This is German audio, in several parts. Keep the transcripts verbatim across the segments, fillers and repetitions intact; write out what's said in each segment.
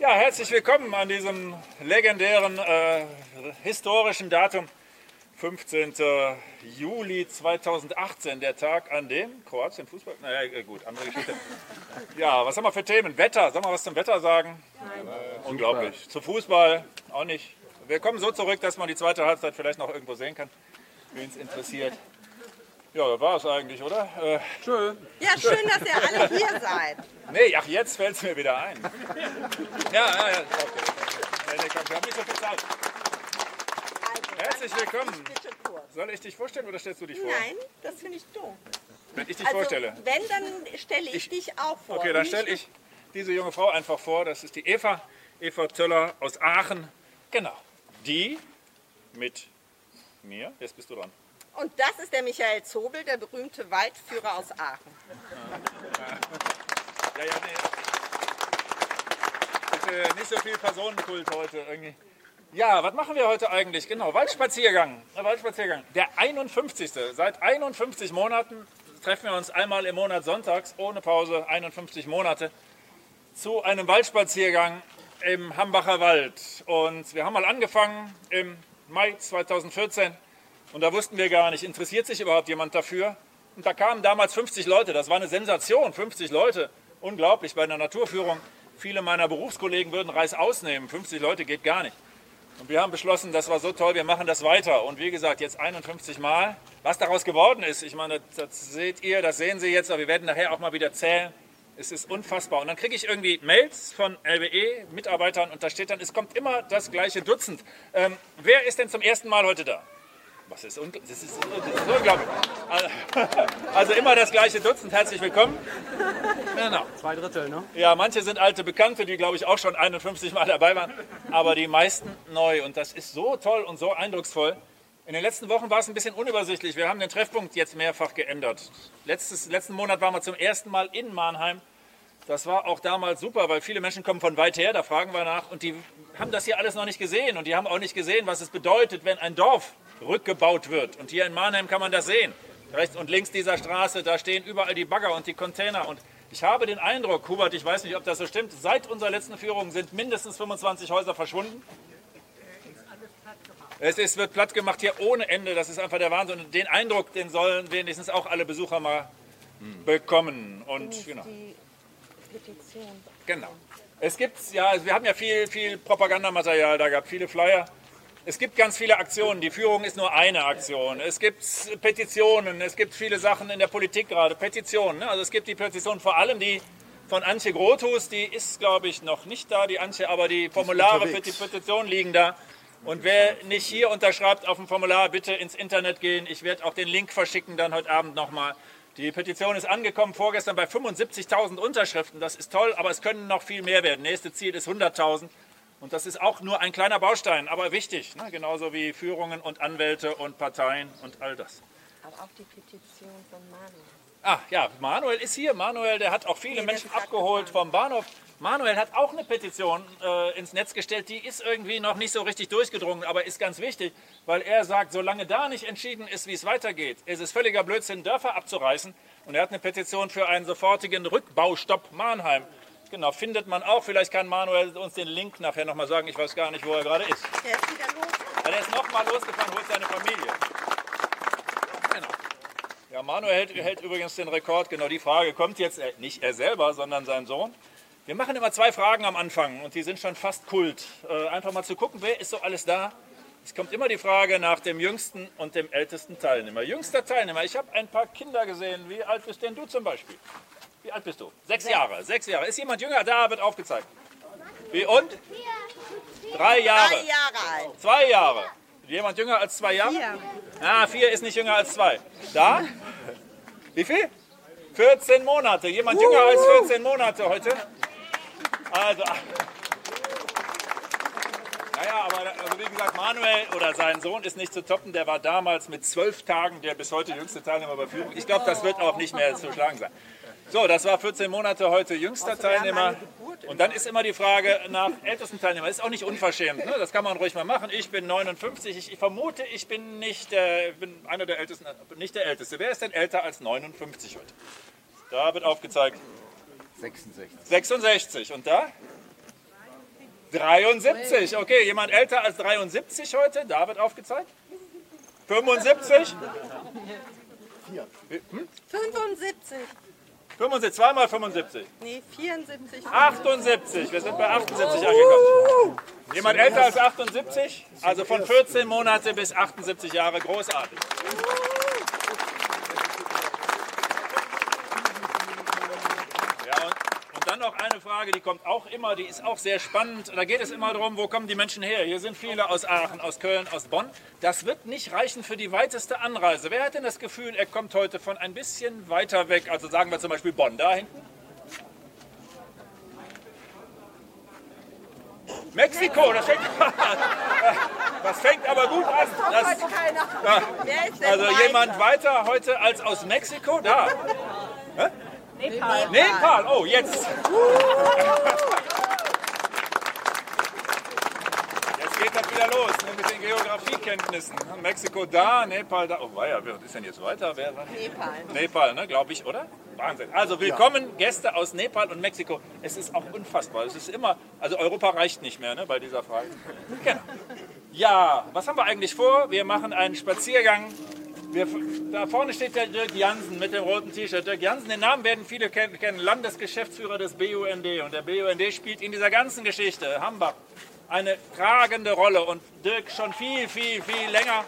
Ja, herzlich willkommen an diesem legendären, äh, historischen Datum, fünfzehnten Juli zweitausendachtzehn, der Tag, an dem Kroatien Fußball... Naja, gut, andere Geschichte. Ja, was haben wir für Themen? Wetter, sollen wir was zum Wetter sagen? Nein. Äh, unglaublich. Zu Fußball auch nicht. Wir kommen so zurück, dass man die zweite Halbzeit vielleicht noch irgendwo sehen kann, wen es interessiert. Ja, das war es eigentlich, oder? Äh, schön. Ja, schön, dass ihr alle hier seid. Nee, ach, jetzt fällt es mir wieder ein. Ja, ja, ja. Okay. Nee, nee, komm, wir haben nicht so viel Zeit. Also, Herzlich dann willkommen. mach ich bitte kurz. Soll ich dich vorstellen oder stellst du dich vor? Nein, das finde ich doof. Wenn ich dich Also, vorstelle. wenn, dann stelle ich, Ich- dich auch vor. Okay, dann Nicht stelle ich diese junge Frau einfach vor. Das ist die Eva, Eva Zöller aus Aachen. Genau. Die mit mir, jetzt bist du dran. Und das ist der Michael Zobel, der berühmte Waldführer aus Aachen. Ja, ja, nee. Bitte nicht so viel Personenkult heute irgendwie. Ja, was machen wir heute eigentlich? Genau, Waldspaziergang. Der Waldspaziergang. Der einundfünfzigste. Seit einundfünfzig Monaten treffen wir uns einmal im Monat sonntags, ohne Pause, einundfünfzig Monate, zu einem Waldspaziergang im Hambacher Wald. Und wir haben mal angefangen im Mai zweitausendvierzehn. Und da wussten wir gar nicht, interessiert sich überhaupt jemand dafür? Und da kamen damals fünfzig Leute, das war eine Sensation, fünfzig Leute, unglaublich bei einer Naturführung. Viele meiner Berufskollegen würden Reißaus nehmen, fünfzig Leute geht gar nicht. Und wir haben beschlossen, das war so toll, wir machen das weiter. Und wie gesagt, jetzt einundfünfzig Mal. Was daraus geworden ist, ich meine, das seht ihr, das sehen Sie jetzt, aber wir werden nachher auch mal wieder zählen. Es ist unfassbar. Und dann kriege ich irgendwie Mails von L B E-Mitarbeitern und da steht dann, es kommt immer das gleiche Dutzend. Ähm, wer ist denn zum ersten Mal heute da? Was ist, ungl das ist, das ist unglaublich. Also, also immer das gleiche Dutzend. Herzlich willkommen. Genau. Zwei Drittel, ne? Ja, manche sind alte Bekannte, die, glaube ich, auch schon einundfünfzig Mal dabei waren. Aber die meisten neu. Und das ist so toll und so eindrucksvoll. In den letzten Wochen war es ein bisschen unübersichtlich. Wir haben den Treffpunkt jetzt mehrfach geändert. Letztes, letzten Monat waren wir zum ersten Mal in Mannheim. Das war auch damals super, weil viele Menschen kommen von weit her, da fragen wir nach. Und die haben das hier alles noch nicht gesehen. Und die haben auch nicht gesehen, was es bedeutet, wenn ein Dorf rückgebaut wird. Und hier in Mannheim kann man das sehen. Rechts und links dieser Straße, da stehen überall die Bagger und die Container. Und ich habe den Eindruck, Hubert, ich weiß nicht, ob das so stimmt, seit unserer letzten Führung sind mindestens fünfundzwanzig Häuser verschwunden. Es ist, wird platt gemacht hier ohne Ende, das ist einfach der Wahnsinn. Und den Eindruck, den sollen wenigstens auch alle Besucher mal bekommen. Und genau. Petition. Genau. Es gibt, ja, wir haben ja viel, viel Propagandamaterial da gehabt, viele Flyer. Es gibt ganz viele Aktionen. Die Führung ist nur eine Aktion. Es gibt Petitionen, es gibt viele Sachen in der Politik gerade. Petitionen. Ne? Also es gibt die Petition vor allem die von Antje Grothus, die ist, glaube ich, noch nicht da, die Antje, aber die Formulare für die Petition liegen da. Und wer nicht hier unterschreibt auf dem Formular, bitte ins Internet gehen. Ich werde auch den Link verschicken dann heute Abend nochmal. Die Petition ist angekommen vorgestern bei fünfundsiebzigtausend Unterschriften. Das ist toll, aber es können noch viel mehr werden. Nächste Ziel ist hunderttausend. Und das ist auch nur ein kleiner Baustein, aber wichtig. Ne? Genauso wie Führungen und Anwälte und Parteien und all das. Aber auch die Petition von Manuel. Ah ja, Manuel ist hier. Manuel, der hat auch viele Nee, Menschen das hat abgeholt gefahren. vom Bahnhof. Manuel hat auch eine Petition äh, ins Netz gestellt. Die ist irgendwie noch nicht so richtig durchgedrungen, aber ist ganz wichtig, weil er sagt, solange da nicht entschieden ist, wie es weitergeht, ist es völliger Blödsinn, Dörfer abzureißen. Und er hat eine Petition für einen sofortigen Rückbaustopp Mannheim. Genau, findet man auch. Vielleicht kann Manuel uns den Link nachher nochmal sagen. Ich weiß gar nicht, wo er gerade ist. Der ist wieder los. Ja, der ist nochmal losgefahren, holt seine Familie. Genau. Ja, Manuel hält, hält übrigens den Rekord. Genau, die Frage kommt jetzt, äh, nicht er selber, sondern sein Sohn. Wir machen immer zwei Fragen am Anfang und die sind schon fast Kult. Äh, einfach mal zu gucken, wer ist so alles da. Es kommt immer die Frage nach dem jüngsten und dem ältesten Teilnehmer. Jüngster Teilnehmer, ich habe ein paar Kinder gesehen. Wie alt bist denn du zum Beispiel? Wie alt bist du? Sechs Jahre. Sechs Jahre. Ist jemand jünger? Da wird aufgezeigt. Wie und? Drei Jahre. Drei Jahre alt. Zwei Jahre. Jemand jünger als zwei Jahre? Vier. Ah, vier ist nicht jünger als zwei. Da? Wie viel? vierzehn Monate. Jemand jünger als vierzehn Monate heute? Also, naja, aber also wie gesagt, Manuel oder sein Sohn ist nicht zu toppen. Der war damals mit zwölf Tagen der bis heute jüngste Teilnehmer bei Führung. Ich glaube, das wird auch nicht mehr zu schlagen sein. So, das war vierzehn Monate heute jüngster Teilnehmer. Und dann ist immer die Frage nach ältesten Teilnehmer. Ist auch nicht unverschämt. Ne? Das kann man ruhig mal machen. Ich bin neunundfünfzig. Ich, ich vermute, ich bin nicht der, bin einer der Ältesten, nicht der Älteste. Wer ist denn älter als neunundfünfzig heute? Da wird aufgezeigt. sechsundsechzig. sechsundsechzig. Und da? dreiundsiebzig. Okay, jemand älter als dreiundsiebzig heute? Da wird aufgezeigt. fünfundsiebzig. Hm? fünfundsiebzig. fünfundsiebzig, zweimal fünfundsiebzig. Nee, vierundsiebzig. achtundsiebzig, wir sind bei achtundsiebzig angekommen. Jemand älter als achtundsiebzig? Also von vierzehn Monate bis achtundsiebzig Jahre, großartig. Ja, und, und dann noch eine Frage, die kommt auch immer, die ist auch sehr spannend. Da geht es immer darum, wo kommen die Menschen her? Hier sind viele aus Aachen, aus Köln, aus Bonn. Das wird nicht reichen für die weiteste Anreise. Wer hat denn das Gefühl, er kommt heute von ein bisschen weiter weg? Also sagen wir zum Beispiel Bonn, da hinten. Mexiko, das fängt, das fängt aber gut an. Das, ja, also jemand weiter heute als aus Mexiko? Da. Hä? Nepal. Nepal, oh, jetzt. Jetzt geht das wieder los ne, mit den Geografiekenntnissen. Mexiko da, Nepal da. Oh, weia, wer ist denn jetzt weiter? Wer, Nepal. Nepal, ne, glaube ich, oder? Wahnsinn. Also willkommen ja. Gäste aus Nepal und Mexiko. Es ist auch unfassbar. Es ist immer, also Europa reicht nicht mehr ne, bei dieser Frage. Genau. Ja, was haben wir eigentlich vor? Wir machen einen Spaziergang. Wir, da vorne steht der Dirk Jansen mit dem roten T-Shirt. Dirk Jansen, den Namen werden viele kennen, kennen, Landesgeschäftsführer des B U N D. Und der B U N D spielt in dieser ganzen Geschichte, Hambach, eine tragende Rolle. Und Dirk schon viel, viel, viel länger.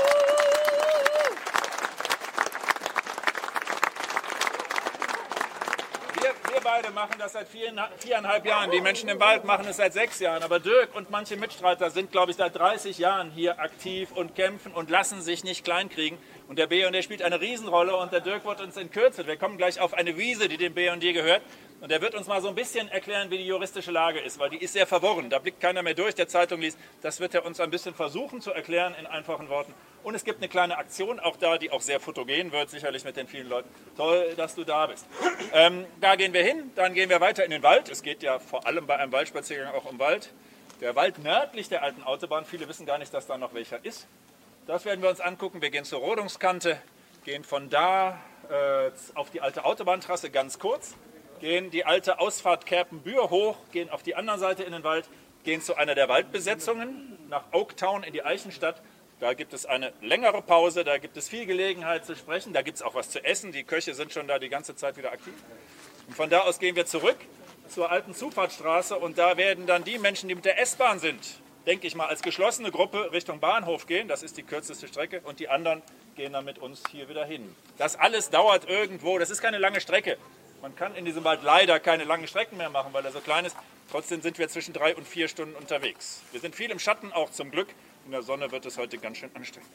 Wir beide machen das seit viereinhalb Jahren. Die Menschen im Wald machen es seit sechs Jahren. Aber Dirk und manche Mitstreiter sind, glaube ich, seit dreißig Jahren hier aktiv und kämpfen und lassen sich nicht kleinkriegen. Und der B U N D spielt eine Riesenrolle und der Dirk wird uns in Kürze, wir kommen gleich auf eine Wiese, die dem B U N D gehört. Und er wird uns mal so ein bisschen erklären, wie die juristische Lage ist, weil die ist sehr verworren. Da blickt keiner mehr durch, der Zeitung liest. Das wird er uns ein bisschen versuchen zu erklären in einfachen Worten. Und es gibt eine kleine Aktion auch da, die auch sehr fotogen wird, sicherlich mit den vielen Leuten. Toll, dass du da bist. Ähm, da gehen wir hin, dann gehen wir weiter in den Wald. Es geht ja vor allem bei einem Waldspaziergang auch um Wald. Der Wald nördlich der alten Autobahn, viele wissen gar nicht, dass da noch welcher ist. Das werden wir uns angucken. Wir gehen zur Rodungskante, gehen von da äh, auf die alte Autobahntrasse ganz kurz, gehen die alte Ausfahrt Kerpenbühr hoch, gehen auf die andere Seite in den Wald, gehen zu einer der Waldbesetzungen nach Oaktown in die Eichenstadt. Da gibt es eine längere Pause, da gibt es viel Gelegenheit zu sprechen, da gibt es auch was zu essen. Die Köche sind schon da die ganze Zeit wieder aktiv. Und von da aus gehen wir zurück zur alten Zufahrtsstraße und da werden dann die Menschen, die mit der S-Bahn sind, denke ich mal, als geschlossene Gruppe Richtung Bahnhof gehen. Das ist die kürzeste Strecke und die anderen gehen dann mit uns hier wieder hin. Das alles dauert irgendwo, das ist keine lange Strecke. Man kann in diesem Wald leider keine langen Strecken mehr machen, weil er so klein ist. Trotzdem sind wir zwischen drei und vier Stunden unterwegs. Wir sind viel im Schatten, auch zum Glück. In der Sonne wird es heute ganz schön anstrengend.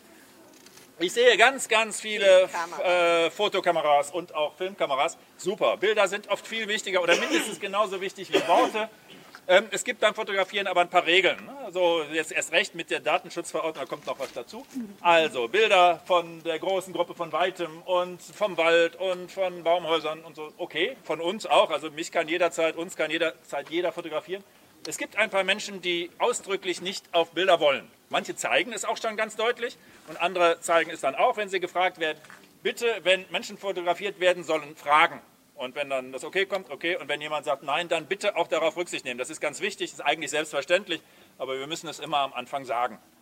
Ich sehe ganz, ganz viele äh, Fotokameras und auch Filmkameras. Super, Bilder sind oft viel wichtiger oder mindestens genauso wichtig wie Worte. Ähm, es gibt beim Fotografieren aber ein paar Regeln. Ne? Also jetzt erst recht mit der Datenschutzverordnung, da kommt noch was dazu. Also Bilder von der großen Gruppe von Weitem und vom Wald und von Baumhäusern und so. Okay, von uns auch. Also mich kann jederzeit, uns kann jederzeit jeder fotografieren. Es gibt ein paar Menschen, die ausdrücklich nicht auf Bilder wollen. Manche zeigen es auch schon ganz deutlich und andere zeigen es dann auch, wenn sie gefragt werden. Bitte, wenn Menschen fotografiert werden sollen, fragen. Und wenn dann das okay kommt, okay. Und wenn jemand sagt nein, dann bitte auch darauf Rücksicht nehmen. Das ist ganz wichtig, das ist eigentlich selbstverständlich, aber wir müssen es immer am Anfang sagen.